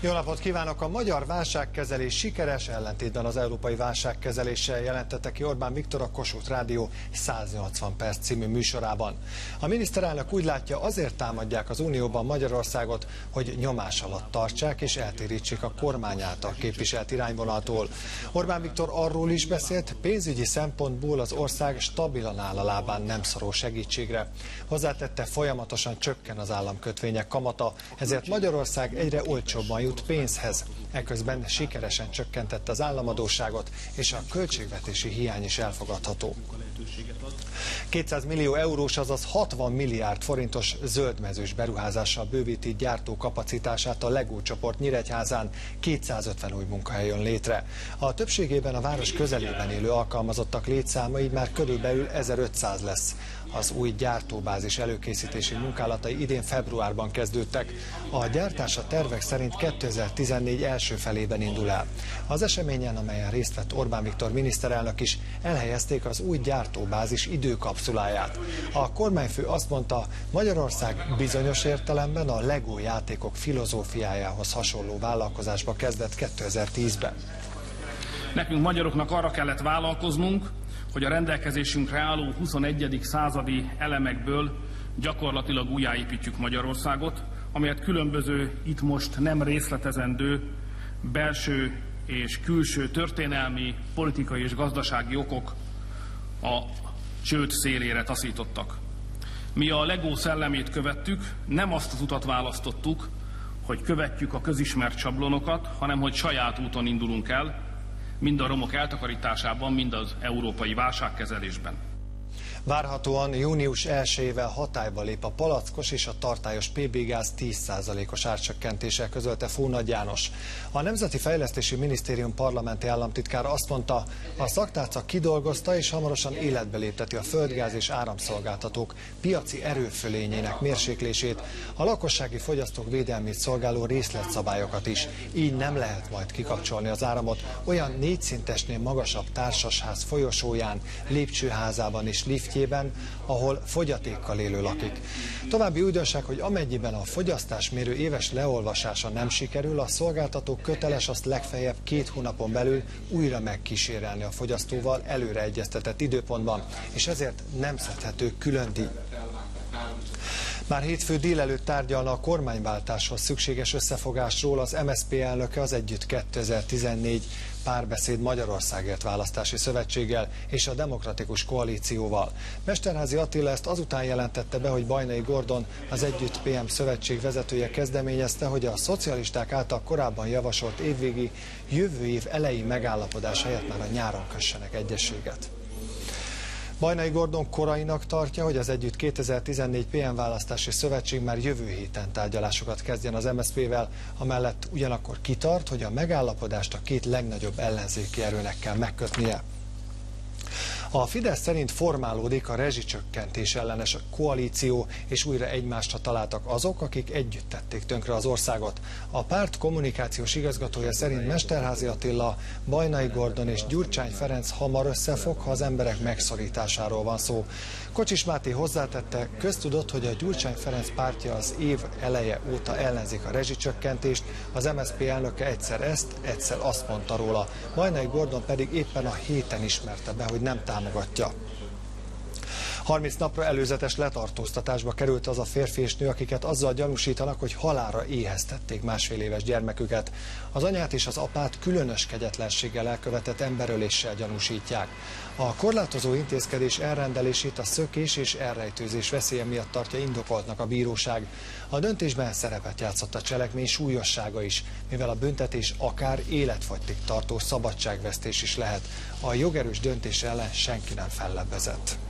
Jó napot kívánok! A magyar válságkezelés sikeres, ellentétben az európai válságkezeléssel jelentette ki Orbán Viktor a Kossuth Rádió 180 perc című műsorában. A miniszterelnök úgy látja, azért támadják az Unióban Magyarországot, hogy nyomás alatt tartsák és eltérítsék a kormány által képviselt irányvonaltól. Orbán Viktor arról is beszélt, pénzügyi szempontból az ország stabilan áll a lábán, nem szorul segítségre. Hozzátette, folyamatosan csökken az államkötvények kamata, ezért Magyarország egyre olcsóbban jut pénzhez. Eközben sikeresen csökkentette az államadósságot, és a költségvetési hiány is elfogadható. 200 millió eurós, azaz 60 milliárd forintos zöldmezős beruházással bővíti gyártókapacitását a LEGO csoport Nyíregyházán, 250 új munkahely jön létre. A többségében a város közelében élő alkalmazottak létszáma így már körülbelül 1500 lesz. Az új gyártóbázis előkészítési munkálatai idén februárban kezdődtek. A gyártás a tervek szerint 2014 első felében indul el. Az eseményen, amelyen részt vett Orbán Viktor miniszterelnök is, elhelyezték az új gyártóbázis időkapszuláját. A kormányfő azt mondta, Magyarország bizonyos értelemben a LEGO játékok filozófiájához hasonló vállalkozásba kezdett 2010-ben. Nekünk magyaroknak arra kellett vállalkoznunk, hogy a rendelkezésünkre álló 21. századi elemekből gyakorlatilag újjáépítjük Magyarországot, amelyet különböző, itt most nem részletezendő, belső és külső történelmi, politikai és gazdasági okok a csőd szélére taszítottak. Mi a LEGO szellemét követtük, nem azt az utat választottuk, hogy követjük a közismert sablonokat, hanem hogy saját úton indulunk el, mind a romok eltakarításában, mind az európai válságkezelésben. Várhatóan június 1-ével hatályba lép a palackos és a tartályos PB-gáz 10%-os árcsökkentése, közölte Fónagy János. A Nemzeti Fejlesztési Minisztérium parlamenti államtitkára azt mondta, a szaktárca kidolgozta és hamarosan életbe lépteti a földgáz és áramszolgáltatók piaci erőfölényének mérséklését, a lakossági fogyasztók védelmét szolgáló részletszabályokat is. Így nem lehet majd kikapcsolni az áramot olyan 4 szintesnél magasabb társasház folyosóján, lépcsőházában és liftjében, ahol fogyatékkal élő lakik. További újdonság, hogy amennyiben a fogyasztásmérő éves leolvasása nem sikerül, a szolgáltató köteles azt legfeljebb 2 hónapon belül újra megkísérelni a fogyasztóval előre egyeztetett időpontban, és ezért nem szedhető külön díj. Már hétfő délelőtt tárgyalna a kormányváltáshoz szükséges összefogásról az MSZP elnöke az Együtt 2014 Párbeszéd Magyarországért Választási Szövetséggel és a Demokratikus Koalícióval. Mesterházy Attila ezt azután jelentette be, hogy Bajnai Gordon, az Együtt PM szövetség vezetője kezdeményezte, hogy a szocialisták által korábban javasolt évvégi, jövő év elejé megállapodás helyett már a nyáron kössenek egyezséget. Bajnai Gordon korainak tartja, hogy az Együtt 2014 PM választási szövetség már jövő héten tárgyalásokat kezdjen az MSZP-vel, amellett ugyanakkor kitart, hogy a megállapodást a 2 legnagyobb ellenzéki erőnek kell megkötnie. A Fidesz szerint formálódik a rezsicsökkentés ellenes koalíció, és újra egymásra találtak azok, akik együtt tették tönkre az országot. A párt kommunikációs igazgatója szerint Mesterházy Attila, Bajnai Gordon és Gyurcsány Ferenc hamar összefog, ha az emberek megszorításáról van szó. Kocsis Máté hozzátette, köztudott, hogy a Gyurcsány Ferenc pártja az év eleje óta ellenzik a rezsicsökkentést, az MSZP elnöke egyszer ezt, egyszer azt mondta róla. Bajnai Gordon pedig éppen a héten ismerte be, hogy nem támogatja. 30 napra előzetes letartóztatásba került az a férfi és nő, akiket azzal gyanúsítanak, hogy halálra éheztették másfél éves gyermeküket. Az anyát és az apát különös kegyetlenséggel elkövetett emberöléssel gyanúsítják. A korlátozó intézkedés elrendelését a szökés és elrejtőzés veszélye miatt tartja indokoltnak a bíróság. A döntésben szerepet játszott a cselekmény súlyossága is, mivel a büntetés akár életfogytig tartó szabadságvesztés is lehet. A jogerős döntés ellen senki nem fellebbezett.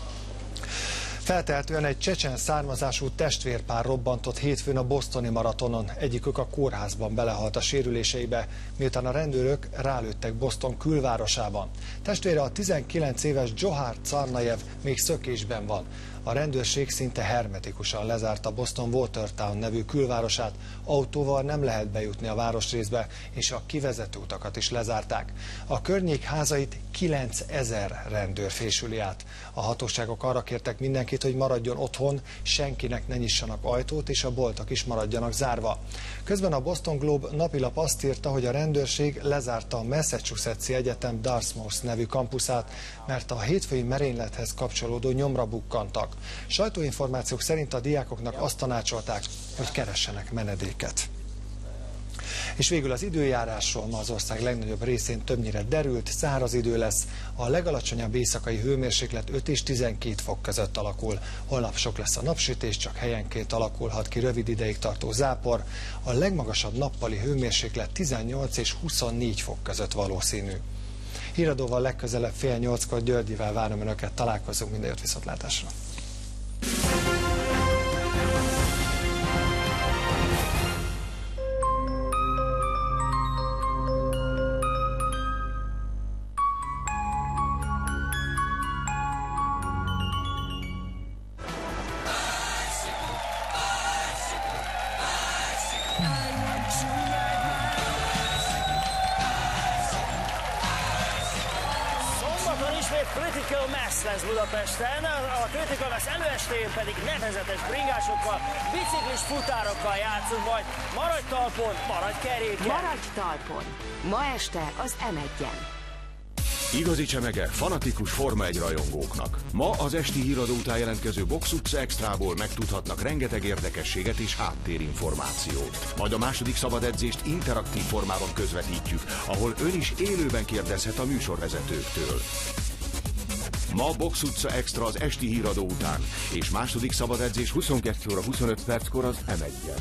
Feltehetően egy csecsen származású testvérpár robbantott hétfőn a bostoni maratonon. Egyikük a kórházban belehalt a sérüléseibe, miután a rendőrök rálőttek Boston külvárosában. Testvére, a 19 éves Johar Tsarnajev még szökésben van. A rendőrség szinte hermetikusan lezárta Boston Watertown nevű külvárosát, autóval nem lehet bejutni a városrészbe, és a kivezető utakat is lezárták. A környék házait 9000 rendőr fésüli át. A hatóságok arra kértek mindenkit, hogy maradjon otthon, senkinek ne nyissanak ajtót, és a boltok is maradjanak zárva. Közben a Boston Globe napilap azt írta, hogy a rendőrség lezárta a Massachusetts-i Egyetem Dartmouth nevű kampuszát, mert a hétfői merénylethez kapcsolódó nyomra bukkantak. Sajtóinformációk szerint a diákoknak azt tanácsolták, hogy keressenek menedéket. És végül az időjárásról: ma az ország legnagyobb részén többnyire derült, száraz idő lesz. A legalacsonyabb éjszakai hőmérséklet 5 és 12 fok között alakul. Holnap sok lesz a napsütés, csak helyenként alakulhat ki rövid ideig tartó zápor. A legmagasabb nappali hőmérséklet 18 és 24 fok között valószínű. Híradóval legközelebb 7:30-kor Györgyivel várom önöket, találkozunk, minden jót, viszontlátásra! Critical Mass lesz Budapesten, a Critical Mass előestén pedig nevezetes bringásokkal, biciklis futárokkal játszunk majd. Maradj talpon, maradj keréken! Maradj talpon! Ma este az M1-en. Igazi csemege fanatikus Forma 1 rajongóknak. Ma az esti híradó után jelentkező Box utca extrából megtudhatnak rengeteg érdekességet és háttérinformációt. Majd a második szabad edzést interaktív formában közvetítjük, ahol ön is élőben kérdezhet a műsorvezetőktől. Ma Box utca extra az esti híradó után, és második szabad edzés 22 óra 25 perckor az M1-en.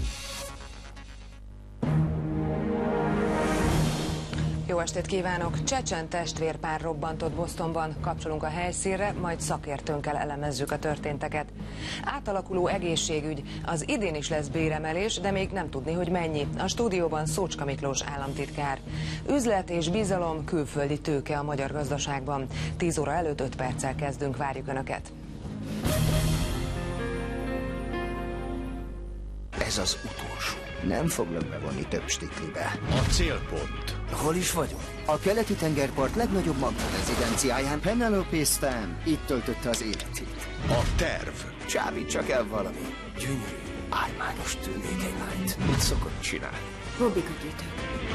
Jó estét kívánok! Csecsen testvérpár robbantott Bostonban. Kapcsolunk a helyszínre, majd szakértőnkkel elemezzük a történteket. Átalakuló egészségügy. Az idén is lesz béremelés, de még nem tudni, hogy mennyi. A stúdióban Szócska Miklós államtitkár. Üzlet és bizalom, külföldi tőke a magyar gazdaságban. 10 óra előtt 5 perccel kezdünk, várjuk Önöket. Ez az utolsó. Nem foglak bevonni több stiklibe. A célpont. Hol is vagyunk? A keleti tengerpart legnagyobb magna rezidenciáján. Penelope Stam itt töltötte az életét. A terv. Csábítsak el valami gyönyörű, álmányos tűnékeny lányt. Mit szokott csinálni? Hobbikötőtő.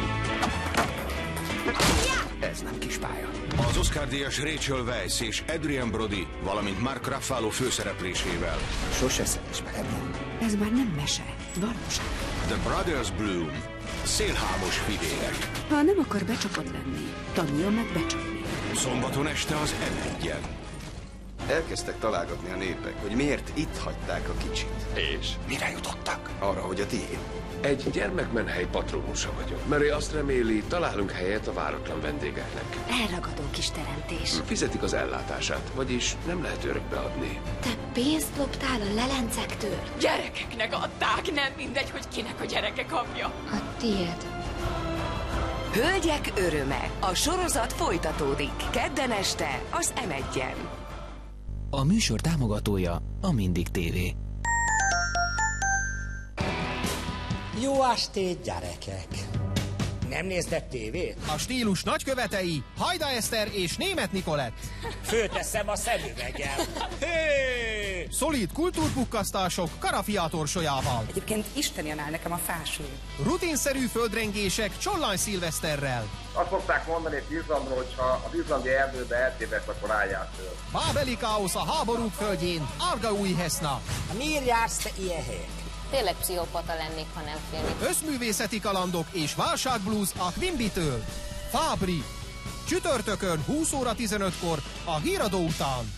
Ez nem kis pálya. Az Oscar-díjas Rachel Weisz és Adrian Brody, valamint Mark Ruffalo főszereplésével. Sose szeres belebújni. Ez már nem mese, valóság. The Brothers Bloom. Szélhámos vidék. Ha nem akar becsapott lenni, tanuljon meg becsapni. Szombaton este az M1-en. Elkezdtek találgatni a népek, hogy miért itt hagyták a kicsit. És? Mire jutottak? Arra, hogy a tiéd. Egy gyermekmenhely patronusa vagyok. Murray azt reméli, találunk helyet a váratlan vendégeknek. Elragadó kis teremtés. Fizetik az ellátását, vagyis nem lehet örökbe adni. Te pénzt loptál a lelencektől? Gyerekeknek adták, nem mindegy, hogy kinek a gyereke kapja. A tiéd. Hölgyek öröme. A sorozat folytatódik. Kedden este az M1-en. A műsor támogatója a Mindig TV. Jó estét, gyerekek! Nem néztek tévét? A stílus nagykövetei Hajda Eszter és Németh Nikolett. Fölteszem a szemüvegem. Hé! Szolid kultúrpukkasztások Karafiá torsójával. Egyébként Isten jön el nekem a fású. Rutinszerű földrengések Csollany Szilveszterrel. Azt szokták mondani egy Izlandról, hogyha az izlandi erdőbe eltébedsz, akkor álljál föl. Bábeli káosz a háborúk földjén, Argaújheszna. Miért jársz te ilyen helyek? Tényleg pszichopata lennék, ha nem félnék. Összművészeti kalandok és válságblues a Quimby-től. Fábri. Csütörtökön 20 óra 15-kor a híradó után.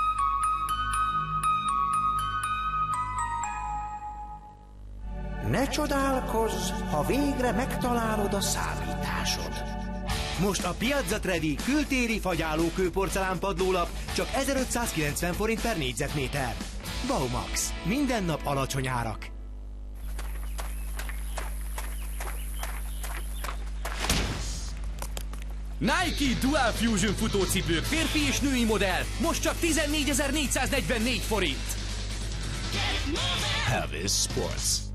Ne csodálkozz, ha végre megtalálod a számításod. Most a Piazza Trevi kültéri fagyálókő porcelánpadlólap csak 1590 forint per négyzetméter. Baumax. Minden nap alacsony árak. Nike Dual Fusion futócipők férfi és női modell most csak 14.444 forint. Elvis Sports.